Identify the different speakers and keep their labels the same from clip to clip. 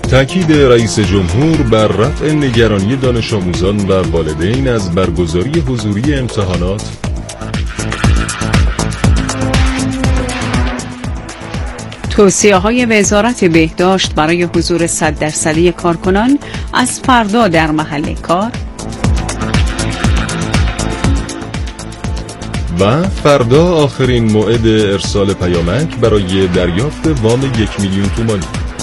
Speaker 1: تأکید رئیس جمهور بر رفع نگرانی دانش آموزان و والدین از برگزاری حضوری امتحانات.
Speaker 2: توصیه‌های وزارت بهداشت برای حضور 100% کارکنان از فردا در محل کار.
Speaker 1: و فردا آخرین موعد ارسال پیامک برای دریافت وام 1,000,000 تومانی.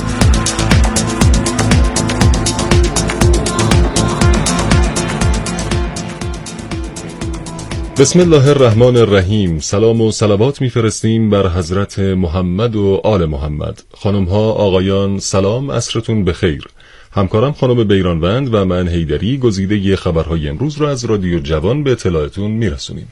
Speaker 1: بسم الله الرحمن الرحیم. سلام و صلوات میفرستیم بر حضرت محمد و آل محمد. خانم ها، آقایان، سلام، عصرتون بخیر. همکارم خانم بیرانوند و من حیدری گزیده خبرهای امروز را از رادیو جوان به اطلاعتون میرسونیم.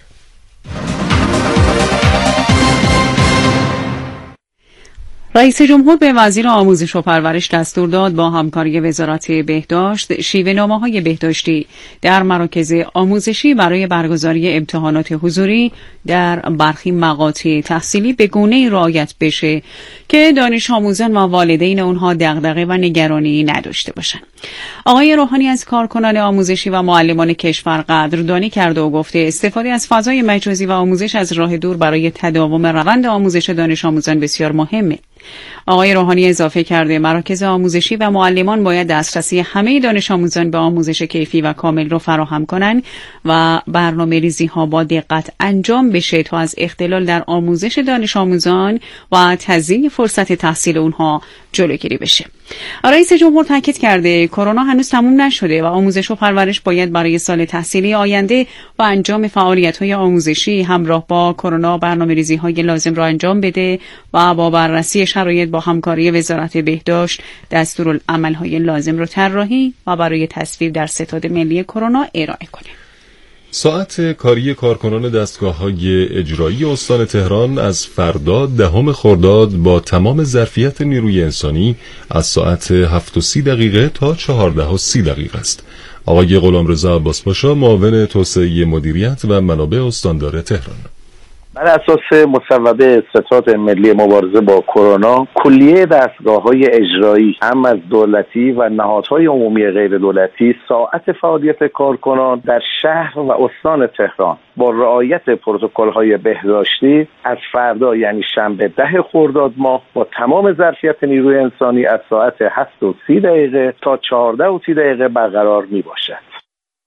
Speaker 2: رئیس جمهور به وزیر آموزش و پرورش دستور داد با همکاری وزارت بهداشت شیوه‌نامه‌های بهداشتی در مراکز آموزشی برای برگزاری امتحانات حضوری در برخی مقاطع تحصیلی به گونه‌ای رعایت بشه که دانش آموزان و والدین اونها دغدغه و نگرانی نداشته باشند. آقای روحانی از کارکنان آموزشی و معلمان کشور قدردانی کرده و گفته استفاده از فضای مجازی و آموزش از راه دور برای تداوم روند آموزش دانش آموزان بسیار مهمه. آقای روحانی اضافه کرده مراکز آموزشی و معلمان باید دسترسی همه دانش آموزان به آموزش کیفی و کامل رو فراهم کنند و برنامه‌ریزی ها با دقت انجام بشه تا از اختلال در آموزش دانش آموزان و تضییع فرصت تحصیل اونها جلوگیری بشه. رئیس جمهور تاکید کرده کرونا هنوز تموم نشده و آموزش و پرورش باید برای سال تحصیلی آینده و انجام فعالیت‌های آموزشی همراه با کرونا برنامه‌ریزی‌های لازم را انجام بده و با بررسی شرایط با همکاری وزارت بهداشت دستورالعمل‌های لازم را طراحی و برای تصویب در ستاد ملی کرونا ارائه کنه.
Speaker 1: ساعت کاری کارکنان دستگاه‌های اجرایی استان تهران از فردا 10 خرداد با تمام ظرفیت نیروی انسانی از ساعت 7:30 تا 14:30 است. آقای غلامرضا عباس‌پاشا، معاون توسعه مدیریت و منابع استاندار تهران:
Speaker 3: بر اساس مصوبه ستاد ملی مبارزه با کرونا، کلیه دستگاه‌های اجرایی هم از دولتی و نهادهای عمومی غیر دولتی ساعت فعالیت کارکنان در شهر و استان تهران با رعایت پروتکل‌های بهداشتی از فردا یعنی شنبه 10 خرداد ماه با تمام ظرفیت نیروی انسانی از ساعت 7:30 تا 14:30 برقرار میباشد.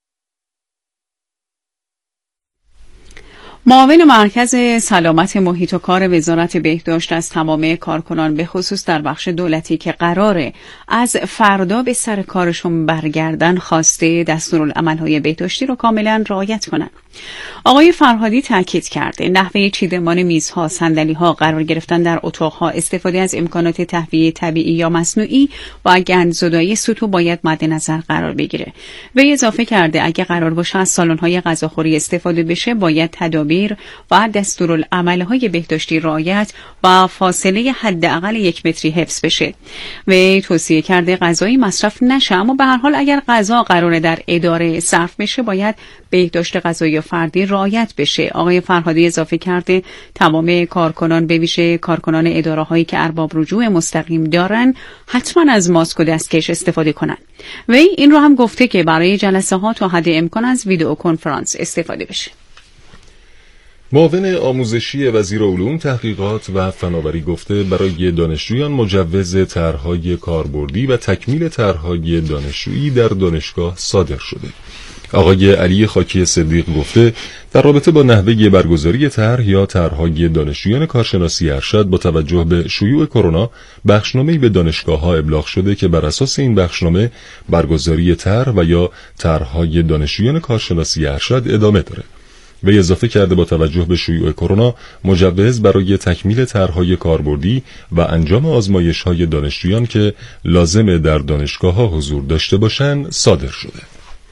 Speaker 2: معاون مرکز سلامت محیط و کار وزارت بهداشت از تمام کارکنان به خصوص در بخش دولتی که قراره از فردا به سر کارشون برگردن خواسته دستورالعمل‌های بهداشتی رو کاملا رعایت کنن. آقای فرهادی تاکید کرده نحوه چیدمان میزها، صندلی‌ها، قرار گرفتن در اتاق‌ها، استفاده از امکانات تهویه طبیعی یا مصنوعی و گندزدایی سطوح باید مد نظر قرار بگیره. وی اضافه کرده اگه قرار باشه از سالن‌های غذاخوری استفاده بشه باید تدابیر و دستورالعمل‌های بهداشتی رعایت و فاصله حداقل 1 متری حفظ بشه. وی توصیه کرده غذایی مصرف نشه، اما به هر حال اگر غذا قراره در اداره صرف بشه باید بهداشت غذایی فردی رعایت بشه. آقای فرهادی اضافه کرده تمام کارکنان به ویژه کارکنان اداره‌هایی که ارباب رجوع مستقیم دارن حتما از ماسک و دستکش استفاده کنن. وی این رو هم گفته که برای جلسه ها تا حد امکان از ویدئو کنفرانس استفاده بشه.
Speaker 1: معاون آموزشی وزیر علوم، تحقیقات و فناوری گفته برای دانشجویان مجوز طرح‌های کاربردی و تکمیل طرح‌های دانشجویی در دانشگاه صادر شده. آقای علی خاکی صدیق گفته در رابطه با نحوه برگزاری طرح یا طرح‌های دانشجویان کارشناسی ارشد با توجه به شیوع کرونا بخشنامه‌ای به دانشگاه‌ها ابلاغ شده که بر اساس این بخشنامه برگزاری طرح و یا طرح‌های دانشجویان کارشناسی ارشد ادامه داره. وی اضافه کرده با توجه به شیوع کرونا مجوز برای تکمیل طرح‌های کاربردی و انجام آزمایش‌های دانشجویان که لازمه در دانشگاه‌ها حضور داشته باشند صادر شده.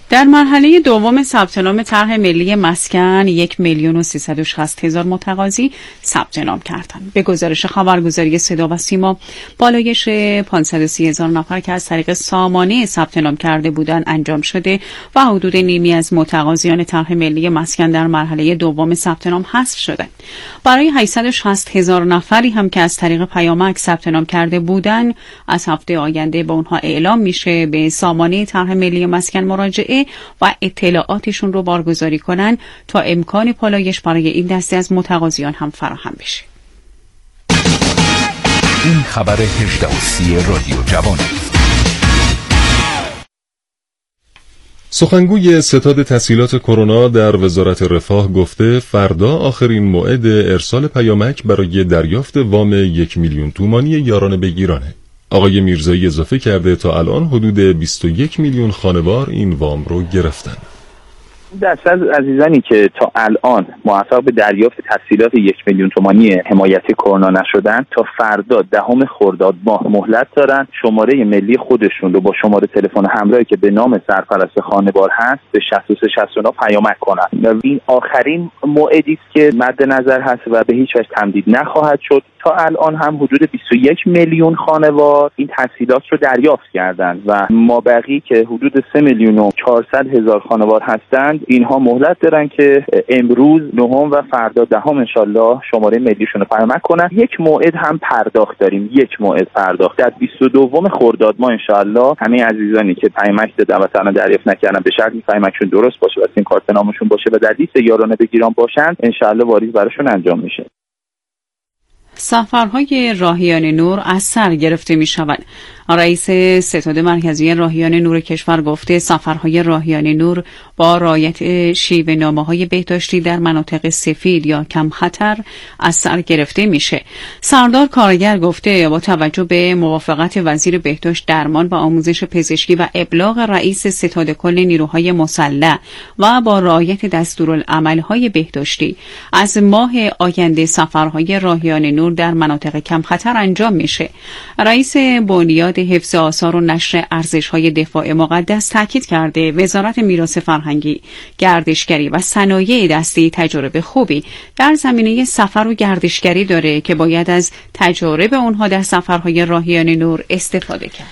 Speaker 2: در مرحله دوم ثبت نام طرح ملی مسکن 1,360,000 متقاضی ثبت نام کردند. به گزارش خبرگزاری صدا و سیما، بالایش 530,000 نفر که از طریق سامانه ثبت نام کرده بودند انجام شده و حدود نیمی از متقاضیان طرح ملی مسکن در مرحله دوم ثبت نام حذف شدند. برای 860,000 نفری هم که از طریق پیامک ثبت نام کرده بودند، از هفته آینده به اونها اعلام میشه به سامانه طرح ملی مسکن مراجعه و اطلاعاتشون رو بارگذاری کنن تا امکان پالایش برای این دسته از متقاضیان هم فراهم بشه.
Speaker 4: این خبر 18:30 رادیو جوان.
Speaker 1: سخنگوی ستاد تسهیلات کرونا در وزارت رفاه گفته فردا آخرین موعد ارسال پیامک برای دریافت وام 1,000,000 تومانی یاران بگیرانه. آقای میرزایی اضافه کرده تا الان حدود 21 میلیون خانوار این وام رو گرفتن.
Speaker 3: دست از عزیزانی که تا الان موفق به دریافت تسهیلات 1,000,000 تومانی حمایتی کرونا نشدن، تا فردا 10 خرداد ماه مهلت دارن شماره ملی خودشون رو با شماره تلفن همراهی که به نام سرپرست خانوار هست به 6369 پیامک کنن. این آخرین موعدی است که مد نظر هست و به هیچ وجه تمدید نخواهد شد. تا الان هم حدود 21 میلیون خانوار این تسهیلات رو دریافت کردند و مابقی که حدود 3,400,000 خانوار هستند، اینها مهلت دارن که امروز 9 و فردا 10 انشالله شماره ملیشون رو پیامک کنن. یک موعد هم پرداخت داریم، یک موعد پرداخت در 22 خرداد ماه انشالله همه عزیزانی که پیامک دادن و تا دریافت نکردن به شرطی پیامکشون درست باشه و سیم کارت نامشون باشه و در لیست یارانه بگیران باشن انشالله واریز براشون انجام میشه.
Speaker 2: سفرهای راهیان نور از سر گرفته می شود. رئیس ستاد مرکزی راهیان نور کشور گفته سفرهای راهیان نور با رعایت شیوه نامه‌های بهداشتی در مناطق سفید یا کم خطر از سر گرفته میشه. سردار کارگر گفته با توجه به موافقت وزیر بهداشت، درمان و آموزش پزشکی و ابلاغ رئیس ستاد کل نیروهای مسلح و با رعایت دستورالعمل‌های بهداشتی از ماه آینده سفرهای راهیان نور در مناطق کم خطر انجام میشه. رئیس بنیاد حفظ آثار و نشر ارزش‌های دفاع مقدس تاکید کرده وزارت میراث فرهنگی، گردشگری و صنایع دستی تجربه خوبی در زمینه سفر و گردشگری داره که باید از تجارب اونها در سفرهای راهیان نور استفاده کرد.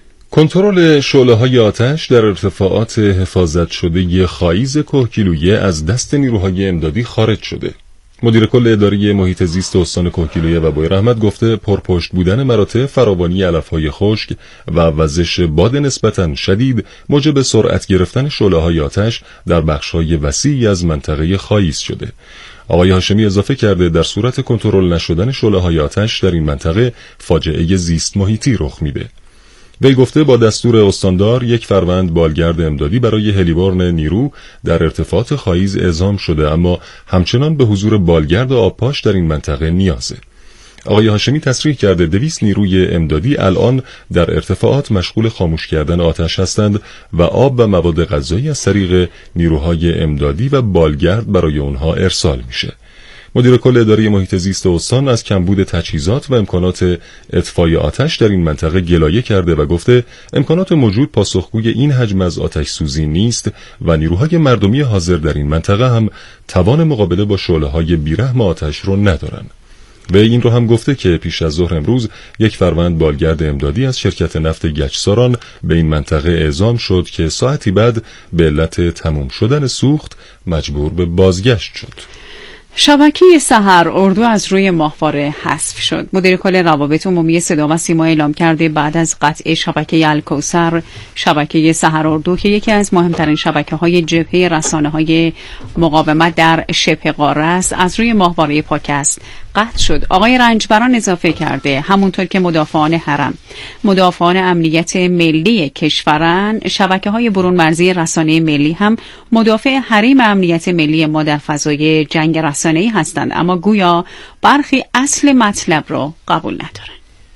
Speaker 1: کنترل شعله‌های آتش در ارتفاعات حفاظت شده خایز کوهگیلویه از دست نیروهای امدادی خارج شده. مدیر کل اداره محیط زیست استان کوهگیلویه و بوی رحمت گفته پرپشت بودن مراتع، فراوانی علف‌های خشک و وزش باد نسبتاً شدید موجب سرعت گرفتن شعله‌های آتش در بخش‌های وسیعی از منطقه خایز شده. آقای هاشمی اضافه کرده در صورت کنترل نشدن شعله‌های آتش در این منطقه فاجعه زیست محیطی رخ میده. وی گفته با دستور استاندار 1 فروند بالگرد امدادی برای هلیبرن نیرو در ارتفاعات خایز اعزام شده، اما همچنان به حضور بالگرد آبپاش در این منطقه نیازه. آقای هاشمی تصریح کرده 200 نیروی امدادی الان در ارتفاعات مشغول خاموش کردن آتش هستند و آب و مواد غذایی از طریق نیروهای امدادی و بالگرد برای اونها ارسال میشه. مدیر کل اداره محیط زیست استان از کمبود تجهیزات و امکانات اطفای آتش در این منطقه گلایه کرده و گفته امکانات موجود پاسخگوی این حجم از آتش سوزی نیست و نیروهای مردمی حاضر در این منطقه هم توان مقابله با شعله‌های بیرحم آتش رو ندارن. و این رو هم گفته که پیش از ظهر امروز 1 فروند بالگرد امدادی از شرکت نفت گچساران به این منطقه اعزام شد که ساعتی بعد به علت تموم شدن سوخت مجبور به بازگشت شد.
Speaker 2: شبکه سحر اردو از روی ماهواره حذف شد. مدیر کل روابط عمومی صدا و سیما اعلام کرده بعد از قطع شبکه الکوثر، شبکه سحر اردو که یکی از مهمترین شبکه‌های جبهه رسانه‌های مقاومت در شبه قاره است، از روی ماهواره پاک است قطع شد. آقای رنجبران اضافه کرده همونطور که مدافعان حرم، مدافعان امنیت ملی کشورن، شبکه‌های برون مرزی رسانه ملی هم مدافع حریم امنیت ملی ما در فضای جنگ رسانه‌ای هستند، اما گویا برخی اصل مطلب را قبول ندارند.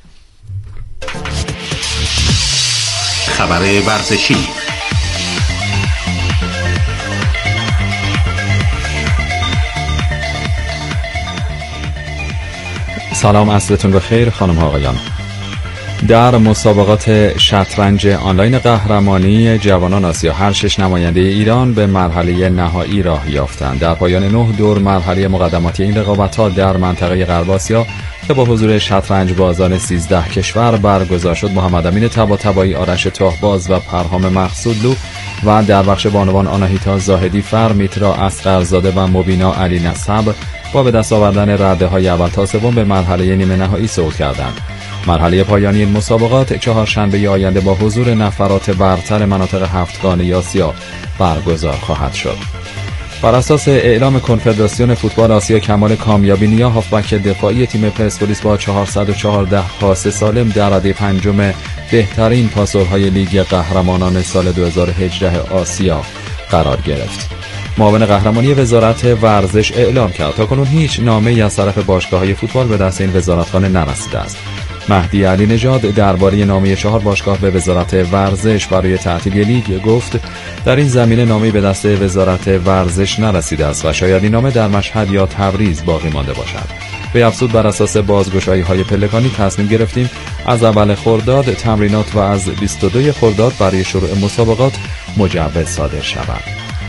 Speaker 4: خبر ورزشی.
Speaker 5: سلام، عصرتون بخیر خانم ها آقایان. در مسابقات شطرنج آنلاین قهرمانی جوانان آسیا هر 6 نماینده ایران به مرحله نهایی راه یافتند. در پایان 9 دور مرحله مقدماتی این رقابت‌ها در منطقه غرب آسیا که با حضور شطرنج بازان 13 کشور برگزار شد، محمد امین طباطبایی، آرش تاهباز و پرهام مقصودلو و در بخش بانوان آناهیتا زاهدی فر، میترا اصغرزاده و مبینا علی نسب با به دست آوردن رده‌های اول تا سوم به مرحله نیمه نهایی صعود کردند. مرحله پایانی این مسابقات چهارشنبه آینده با حضور نفرات برتر مناطق هفتگانه آسیا برگزار خواهد شد. بر اساس اعلام کنفدراسیون فوتبال آسیا، کمال کامیابی نیا، هافبک دفاعی تیم پرسپولیس با 414 پاس سالم در رده پنجم بهترین پاسورهای لیگ قهرمانان سال 2018 آسیا قرار گرفت. معاون قهرمانی وزارت ورزش اعلام کرد تاکنون هیچ نامه‌ای از طرف باشگاه‌های فوتبال به دست این وزارتخانه نرسیده است. مهدی علی نژاد درباره نامه 4 باشگاه به وزارت ورزش برای تعطیلی لیگ گفت در این زمینه نامه‌ای به دست وزارت ورزش نرسیده است و شاید این نامه در مشهد یا تبریز باقی مانده باشد. به افزود بر اساس بازگشایی‌های پلکانی تصمیم گرفتیم از اول خرداد تمرینات و از 22 خرداد برای شروع مسابقات مجوز صادر شود.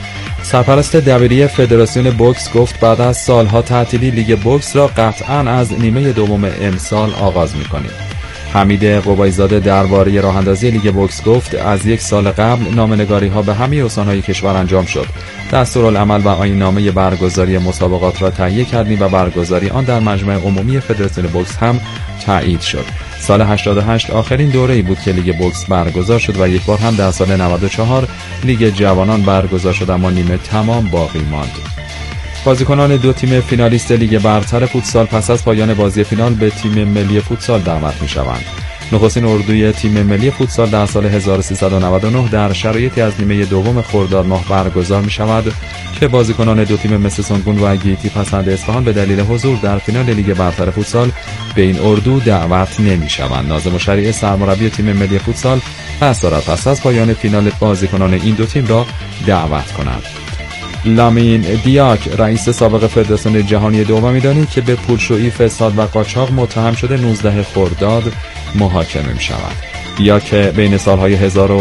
Speaker 5: سرپرست دبیری فدراسیون بوکس گفت بعد از سالها تعطیلی لیگ بوکس را قطعاً از نیمه دوم امسال آغاز می‌کنیم. حمید قبایزاده درباره راه‌اندازی لیگ بوکس گفت از یک سال قبل نامه‌نگاری‌ها به همه استان‌های کشور انجام شد. دستورالعمل و آیین‌نامه برگزاری مسابقات را تهیه کردیم و برگزاری آن در مجمع عمومی فدراسیون بوکس هم تایید شد. سال 88 آخرین دوره‌ای بود که لیگ بوکس برگزار شد و یک بار هم در سال 94 لیگ جوانان برگزار شد، اما نیمه تمام باقی ماند. بازیکنان دو تیم فینالیست لیگ برتر فوتسال پس از پایان بازی فینال به تیم ملی فوتسال دعوت می‌شوند. نخستین اردوی تیم ملی فوتسال در سال 1399 در شرایطی از نیمه دوم خرداد ماه برگزار می‌شود که بازیکنان دو تیم مثل سونگون و گیتی پسند اصفهان به دلیل حضور در فینال لیگ برتر فوتسال به این اردو دعوت نمی‌شوند. ناظم شریعه سرمربی تیم ملی فوتسال قصد دارد پس از پایان فینال بازیکنان این دو تیم را دعوت کند. لامین دیاک رئیس سابق فدراسیون جهانی دومیدانی که به پولشویی، فساد و قاچاق متهم شده 19 خرداد محاکمه می شود. دیاک بین سالهای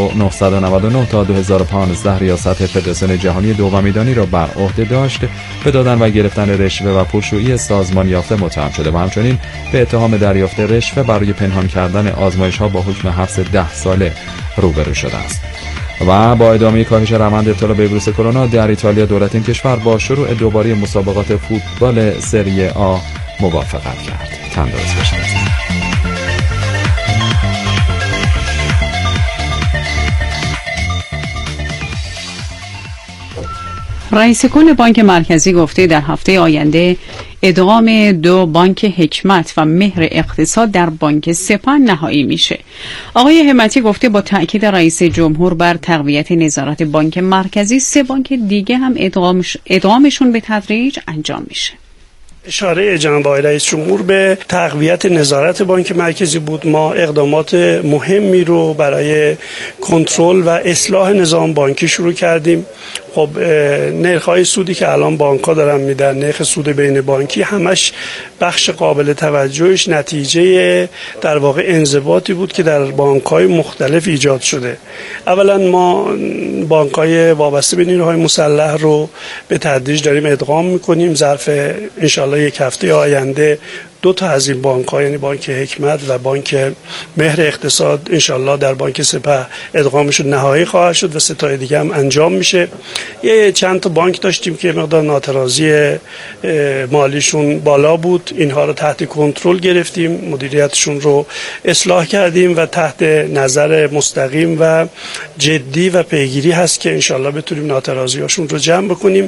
Speaker 5: 1999 تا 2015 ریاست فدراسیون جهانی دومیدانی را بر عهده داشت. به دادن و گرفتن رشوه و پولشویی سازمان یافته متهم شده و همچنین به اتهام دریافت رشوه برای پنهان کردن آزمایش‌ها با حکم حبس 10 ساله روبرو شده است. و با ادامه کاهش روند ابتلا به ویروس کرونا در ایتالیا، دولت این کشور با شروع دوباره مسابقات فوتبال سری آ موافقت کرد. تندرست باشید.
Speaker 2: رئیس کل بانک مرکزی گفته در هفته آینده ادغام 2 بانک حکمت و مهر اقتصاد در بانک سپاه نهایی میشه. آقای همتی گفته با تأکید رئیس جمهور بر تقویت نظارت بانک مرکزی 3 بانک دیگه هم ادغامشون به تدریج انجام میشه.
Speaker 6: اشاره جناب آقای رئیس جمهور به تقویت نظارت بانک مرکزی بود. ما اقدامات مهمی رو برای کنترل و اصلاح نظام بانکی شروع کردیم. خب نرخ‌های سودی که الان بانک‌ها دارن میدن، نرخ سود بین بانکی، همش بخش قابل توجهش نتیجه در واقع انضباطی بود که در بانک‌های مختلف ایجاد شده. اولا ما بانک‌های وابسته به نیروهای مسلح رو به تدریج داریم ادغام می‌کنیم. ظرف انشالله یک هفته آینده 2 تا از این بانک‌ها، یعنی بانک حکمت و بانک مهر اقتصاد، انشالله در بانک سپاه ادغامشون نهایی خواهد شد و 3 تا دیگه هم انجام میشه. یه چند تا بانک داشتیم که مقدار ناترازی مالیشون بالا بود، اینها رو تحت کنترل گرفتیم، مدیریتشون رو اصلاح کردیم و تحت نظر مستقیم و جدی و پیگیری هست که انشالله بتونیم ناترازیاشون رو جمع بکنیم.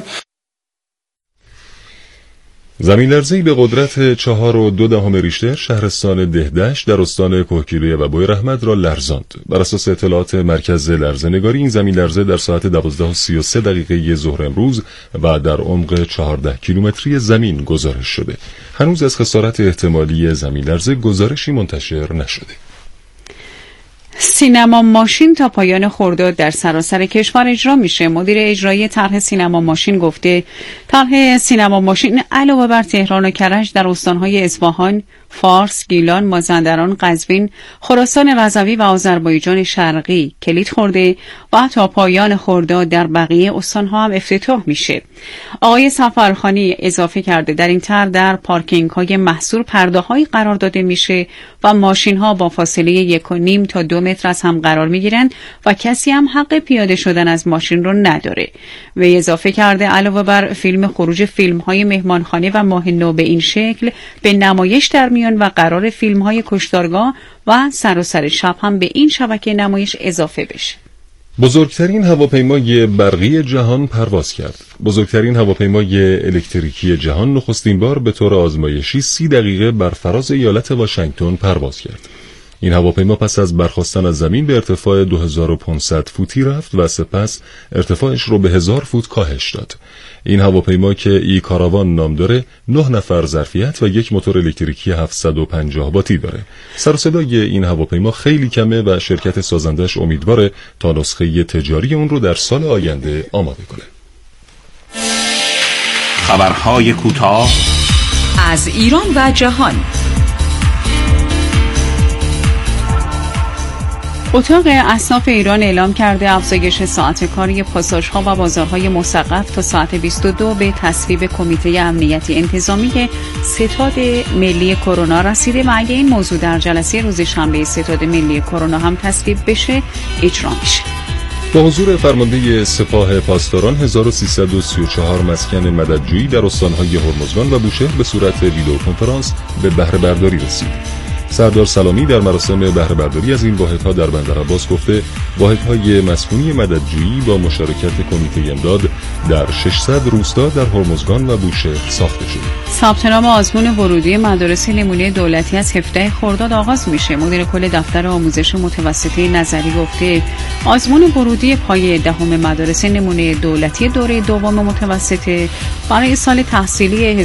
Speaker 1: زمین‌لرزه‌ای به قدرت 4.2 ریشتر شهرستان دهدشت در استان کوهگیره و بوی رحمت را لرزاند. بر اساس اطلاعات مرکز لرزه‌نگاری این زمین‌لرزه در ساعت 12:33 ظهر امروز و در عمق 14 کیلومتری زمین گزارش شده. هنوز از خسارت احتمالی زمین‌لرزه گزارشی منتشر نشده.
Speaker 2: سینما ماشین تا پایان خرداد در سراسر کشور اجرا میشه. مدیر اجرایی طرح سینما ماشین گفته طرح سینما ماشین علاوه بر تهران و کرج در استانهای اصفهان، فارس، گیلان، مازندران، قزوین، خراسان رضوی و آذربایجان شرقی کلید خورده و تا پایان خرداد در بقیه استان‌ها هم افتتاح میشه. آقای سفرخانی اضافه کرده در این طرح در پارکینگ‌های محصور پرده‌هایی قرار داده میشه و ماشین‌ها با فاصله 1.5 تا 2 متر از هم قرار میگیرن و کسی هم حق پیاده شدن از ماشین رو نداره. و اضافه کرده علاوه بر فیلم خروج فیلم‌های مهمانخانه و ماه نو به این شکل به نمایش در میان و قرار فیلم‌های کشتارگاه و سر شب هم به این شبکه نمایش اضافه بشه.
Speaker 1: بزرگترین هواپیمای برقی جهان پرواز کرد. بزرگترین هواپیمای الکتریکی جهان نخستین بار به طور آزمایشی 30 دقیقه بر فراز ایالت واشنگتن پرواز کرد. این هواپیما پس از برخاستن از زمین به ارتفاع 2500 فوتی رفت و سپس ارتفاعش رو به 1000 فوت کاهش داد. این هواپیما که ای کاراوان نام داره 9 نفر ظرفیت و یک موتور الکتریکی 750 واتی داره. سر و صدای این هواپیما خیلی کمه و شرکت سازندش امیدواره تا نسخه تجاری اون رو در سال آینده آماده کنه.
Speaker 4: خبرهای کوتاه
Speaker 2: از ایران و جهان. اتاق اصناف ایران اعلام کرده افزایش ساعت کاری پاساژها و بازارهای مسقف تا ساعت 22 به تصویب کمیته امنیتی انتظامی ستاد ملی کرونا رسیده و اگه این موضوع در جلسه روز شنبه ستاد ملی کرونا هم تصویب بشه اجرا میشه.
Speaker 1: با حضور فرمانده سپاه پاسداران 1334 مسکن مددجویی در استانهای هرمزگان و بوشهر به صورت ویدئو کنفرانس به بهره برداری رسید. سردار سلامی در مراسم بهره برداری از این واحدها در بندر عباس گفته واحدهای مسکونی مددجویی با مشارکت کمیته امداد در 600 روستا در هرمزگان و بوشهر ساخته شده.
Speaker 2: ثبت نام آزمون ورودی مدارس نمونه دولتی از 17 خرداد آغاز میشه. مدیر کل دفتر آموزش متوسطه نظری گفته آزمون ورودی پایه دهم مدارس نمونه دولتی دوره دوم متوسطه برای سال تحصیلی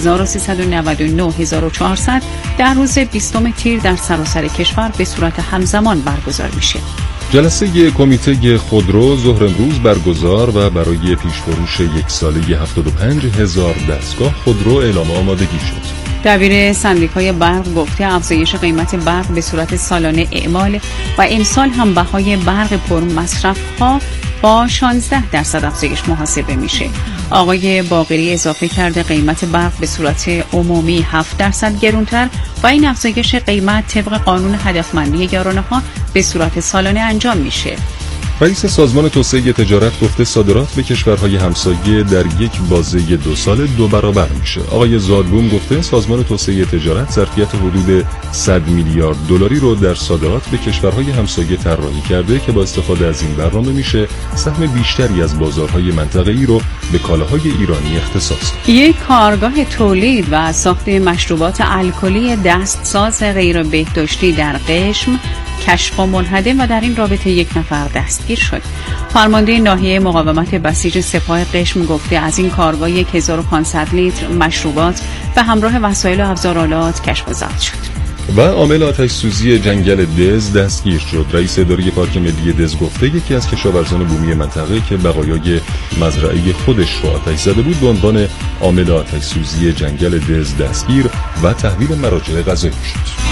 Speaker 2: 1399-1400 در روز 20 تیر در سراسر کشور به صورت همزمان برگزار میشه.
Speaker 1: جلسه کمیته خودرو ظهر امروز برگزار و برای پیش‌فروش یک ساله 75,000 دستگاه خودرو اعلام آمادگی شد.
Speaker 2: دبیر سندیکای برق گفته افزایش قیمت برق به صورت سالانه اعمال و امسال هم بهای برق پرمصرف‌ها با 16% افزایش محاسبه میشه. آقای باقری اضافه کرده قیمت برق به صورت عمومی 7% گرانتر و این افزایش قیمت طبق قانون هدفمندی یارانه‌ها به صورت سالانه انجام میشه.
Speaker 1: رئیس سازمان توسعه تجارت گفته صادرات به کشورهای همسایه در یک بازه 2 سال 2 برابر میشه. آقای زادبوم گفته سازمان توسعه تجارت ظرفیت حدود 100 میلیارد دلاری رو در صادرات به کشورهای همسایه طراحی کرده که با استفاده از این برنامه میشه سهم بیشتری از بازارهای منطقه‌ای رو به کالاهای ایرانی اختصاص داد.
Speaker 2: یک کارگاه تولید و ساخت مشروبات الکلی دستساز غیر بهداشتی در قشم کشف و منهدم و در این رابطه 1 نفر دستگیر شد. فرمانده ناحیه مقاومت بسیج سپاه قشم گفته از این کارگاه 1500 لیتر مشروبات به همراه وسایل و ابزارالات کشف و ضبط شد.
Speaker 1: و عامل آتش سوزی جنگل دز دستگیر شد. رئیس اداره پارک ملی دز گفته یکی از کشاورزان بومی منطقه که بقایای مزرعه خودش رو آتش زده بود به عنوان عامل آتش سوزی جنگل دز دستگیر و تحویل مراجع قضایی شد.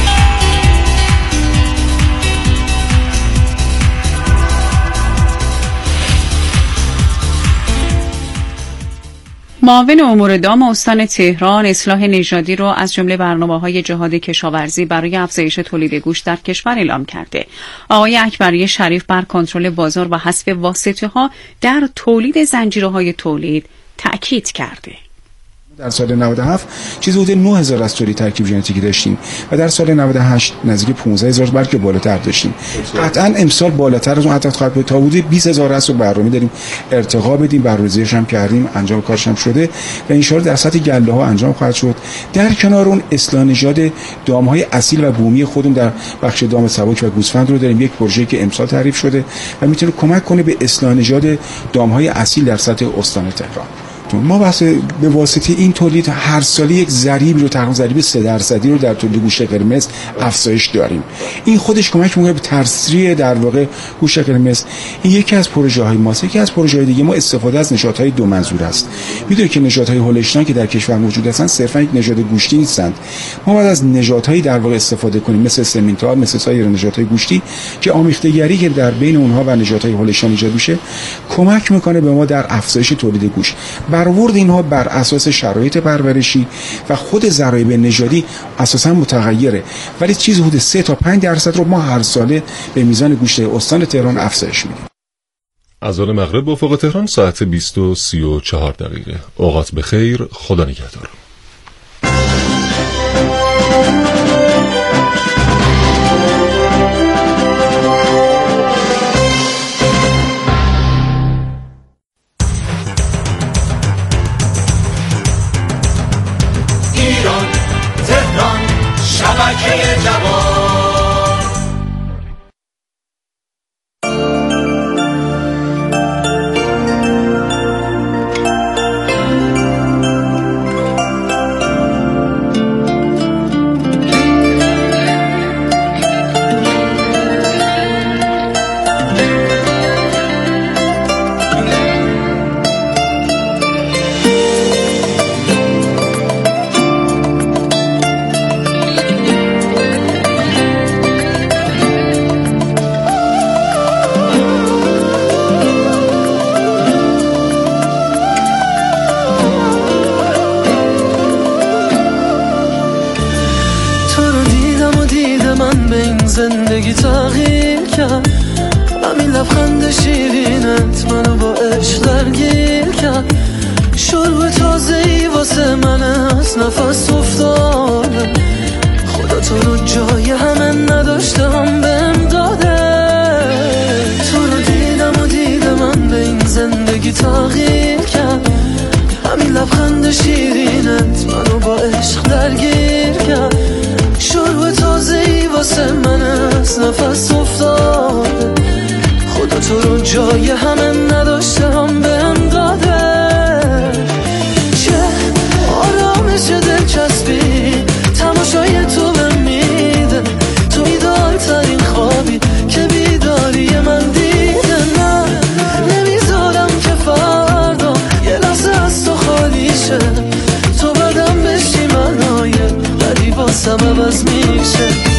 Speaker 2: معاون امور دام استان تهران اصلاح نژادی را از جمله برنامه‌های جهاد کشاورزی برای افزایش تولید گوشت در کشور اعلام کرده. آقای اکبری شریف بر کنترل بازار و حذف واسطه‌ها در تولید زنجیره‌های تولید تأکید کرده.
Speaker 7: در سال 97 چیزی حدود 9000 از تولید ترکیب ژنتیکی داشتیم و در سال 98 نزدیک 15000 بلکه بالاتر داشتیم. قطعاً امسال بالاتر از اون عدد خواهد بود تا حدود 20000 است و برنامه داریم ارتقا بدیم، برنامه‌ریزیش هم کردیم، انجام کارش هم شده و ان شاءالله در سطح گله‌ها انجام خواهد شد. در کنار اون اصلاح نژاد دام‌های اصیل و بومی خودمون در بخش دام سبک و گوسفند رو داریم، یک پروژه‌ای که امسال تعریف شده و میتونه کمک کنه به اصلاح نژاد دام‌های اصیل در سطح استان تهران. خدمتتون، ما به واسطه این تولید هر سال یک ضریب رو تقریبا ضریب 3% رو در تولید گوشت قرمز افزایش داریم. این خودش کمک می‌کنه به تسریع در واقع گوشت قرمز. این یکی از پروژه‌های ماست. یکی از پروژه‌های دیگه ما استفاده از نژادهای دو منظور است. می‌دونید که نژادهای هولشتاین که در کشور موجود هستند صرفاً یک نژاد گوشتی نیستند. ما باید از نژادهایی در واقع استفاده کنیم مثل سمنتال، مثل سایر نژادهای گوشتی که آمیختگی که در بین اونها و نژادهای هولشتاین ایجاد میشه کمک میکنه به ما در افزایش تولید گوشت. برآورد اینها بر اساس شرایط پرورشی و خود ضرایب نژادی اساسا متغیره، ولی چیزی حدود 3 تا 5% رو ما هر ساله به میزان گوشت استان تهران افزایش میدیم.
Speaker 1: اذان مغرب با افق تهران ساعت 20:34. اوقات بخیر، خدا نگهدار.
Speaker 8: ایران، تهران، شبکه جوان.
Speaker 9: زندگی تغییر کرد، همین لبخند شیرینت منو با عشق درگیر کرد. شروع تازه‌ای واسه من از نفس افتاده، خدا تو رو جای همه نداشتم بهم داده. تو رو دیدم و دید من به این زندگی تغییر کرد، همین لبخند شیرینت منو با عشق درگیر کرد. شروع تازه‌ای واسه من از نفس افتاده، خدا تو رو جای همه نداشتم بهم داده. چه آرامش دلچسبی تماشای تو بهم میده، تو ایدال‌ترین خوابی که بیداری من دیده. نه نمیذارم که فردا یه لحظه از تو خالی شه، تو بدم بشی منای بدی واسم عوض میشه.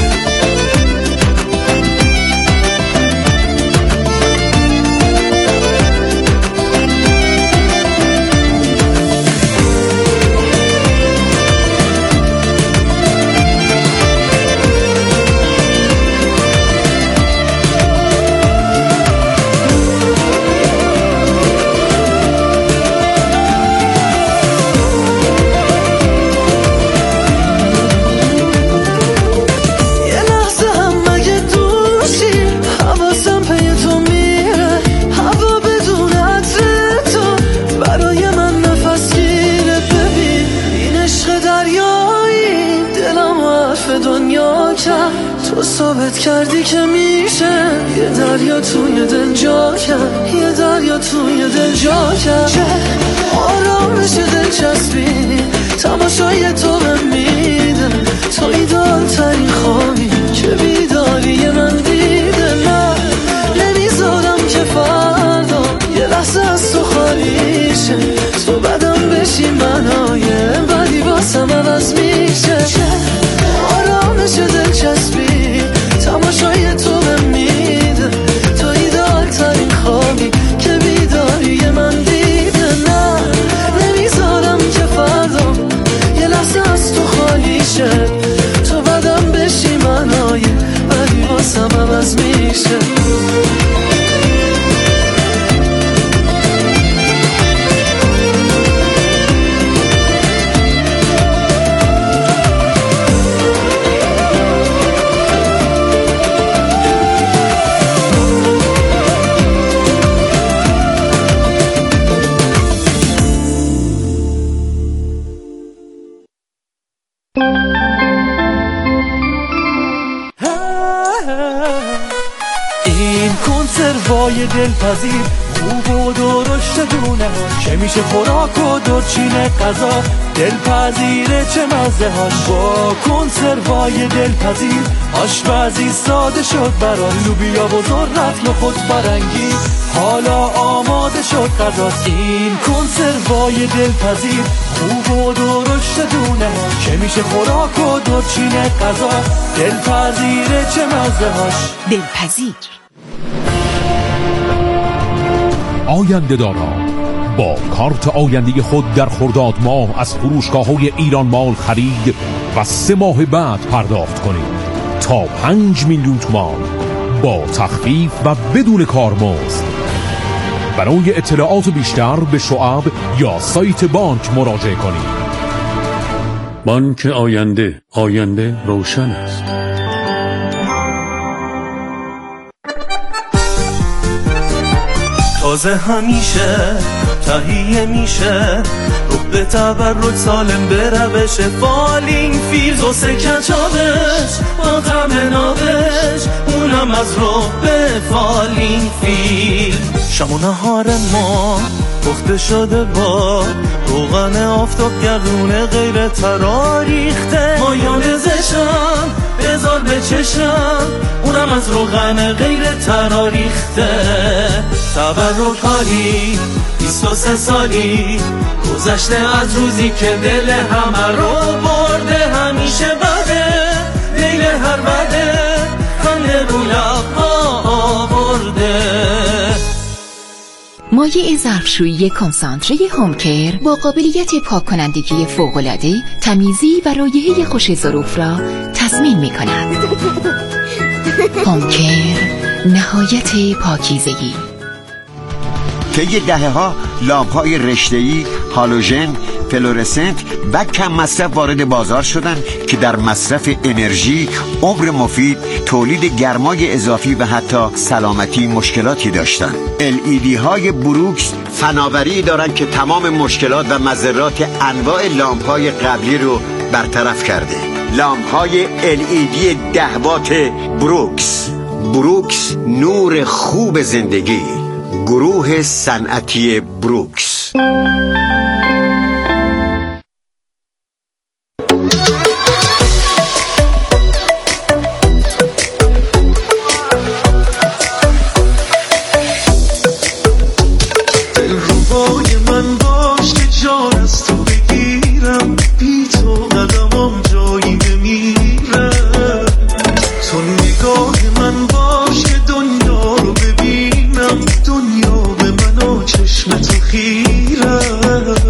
Speaker 9: تو ثابت کردی که میشه یه دریا توی دل جا کرد، یه دریا توی دل جا کرد. چه آرامش دلچسبی تماشای تو بهم میده، تو ایدال‌ترین خوابی که بیداری من دیده. نه نمیذارم که فردا یه لحظه از تو خالی شه، تو بدم بشی منای بدی واسم عوض میشه. آرامش دلچسبی تماشای تو بهم میده، تو ایدال‌ترین خوابی که بیداری من دیده. نه نمیذارم که فردا یه لحظه از تو خالی شه، تو بدم بشی منای بدی واسم عوض میشه.
Speaker 10: این کنسروای دلپذیر
Speaker 9: خوب و درشت دونه که میشه خوراک و درچین غذا دلپذیره چه مزه هاش با کنسروای دلپذیر آشپزی ساده شد برای لوبیا و ذرت نخود فرنگی حالا آماده شد غذا این کنسروای دلپذیر خوب و درشت دونه که میشه خوراک و درچین غذا دلپذیره چه مزه هاش
Speaker 2: دلپذیر.
Speaker 10: آینده دارا با کارت آینده خود در خرداد ماه از فروشگاه‌های ایران مال خرید و 3 ماه بعد پرداخت کنید تا 5 میلیون تومان با تخفیف و بدون کارمزد. برای اطلاعات بیشتر به شعب یا سایت بانک مراجعه کنید.
Speaker 11: بانک آینده روشن است.
Speaker 9: تازه همیشه تهیه میشه رو به تبرک سالم به روش فالینگ فیلز و سکچابش با طعم نابش اونم از رو به فالینگ فیلز شب و نهار ما پخته شده با روغن آفتابگردون غیر تراریخته مایونزشم بذار بچشم اونم از روغن غیر تراریخته تبرک حالی 23 سالی گذشته از روزی که دل همه رو برده همیشه بده دیل هر بده خنده رو لب آورده.
Speaker 12: مایع ظرفشویی کنسانتره هومکر با قابلیت پاک کنندگی فوق‌العاده تمیزی و رایحه خوش ظروف را تضمین می کند. هومکر نهایت پاکیزگی.
Speaker 13: طی دهه‌ها لامپ‌های رشته‌ای، هالوژن، فلورسنت و کم مصرف وارد بازار شدند که در مصرف انرژی، عمر مفید، تولید گرمای اضافی و حتی سلامتی مشکلاتی داشتند. LED های بروکس فناوری دارند که تمام مشکلات و مضرات انواع لامپ‌های قبلی رو برطرف کرده. لامپ‌های LED 10 وات بروکس نور خوب زندگی. گروه صنعتی بروکس.
Speaker 9: دلربای من باش که جان از تو بگیرم بی تو قدمم جایی نمیره تو نگاه من باش که دنیا رو ببینم دنیا به من و چشم تو خیره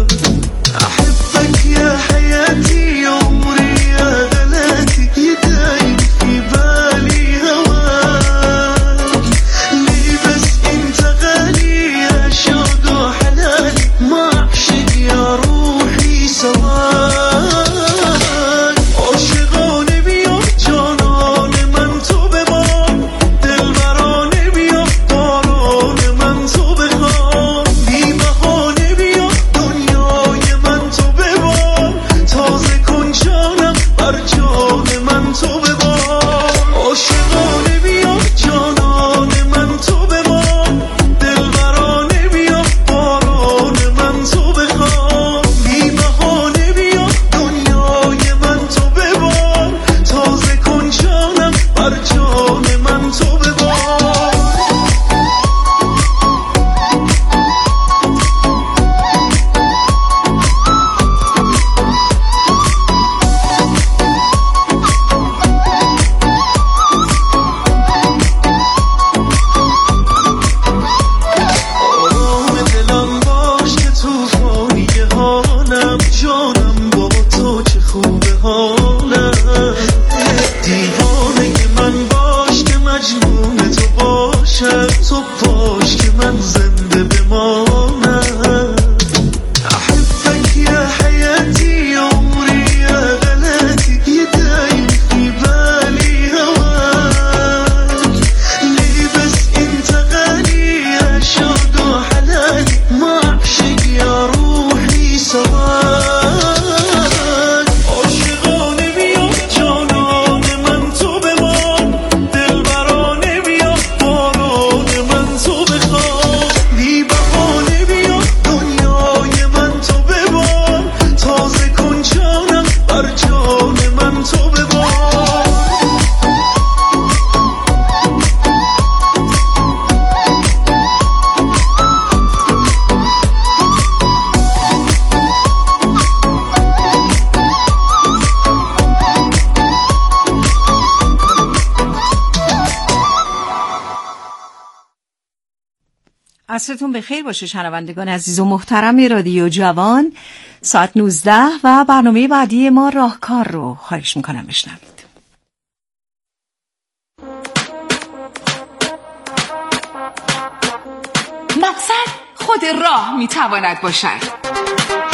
Speaker 14: عصرتون بخیر باشه شنوندگان عزیز و محترم رادیو جوان. ساعت 19 و برنامه بعدی ما راهکار رو خواهش میکنم بشنوید.
Speaker 12: مقصد خود راه میتواند باشد.